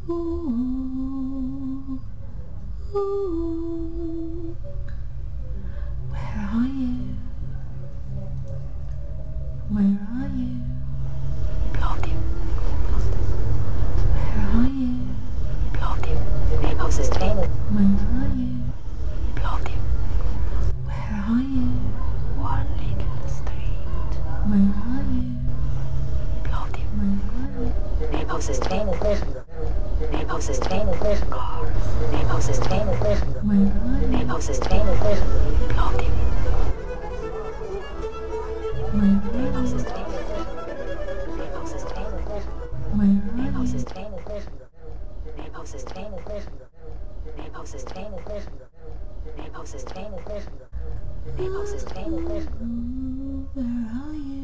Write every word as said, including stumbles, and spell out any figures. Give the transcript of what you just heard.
Ooh, ooh, where are you? Where are you? Bloody. Where are you? Bloody. Neighbors is dead. Where are you? Bloody. Where are you? One little street. Where are you? Bloody. Where are you? Neighbors is dead. Neighbors is dead. Neighbors is dead. Where are you? Neighbors is dead. Bloody. Neighbors is dead. Neighbors is dead. Where are Neighbors is dead. Neighbors is dead. Neighbors is dead. Neighbors is dead. Neighbors is dead. Where are you?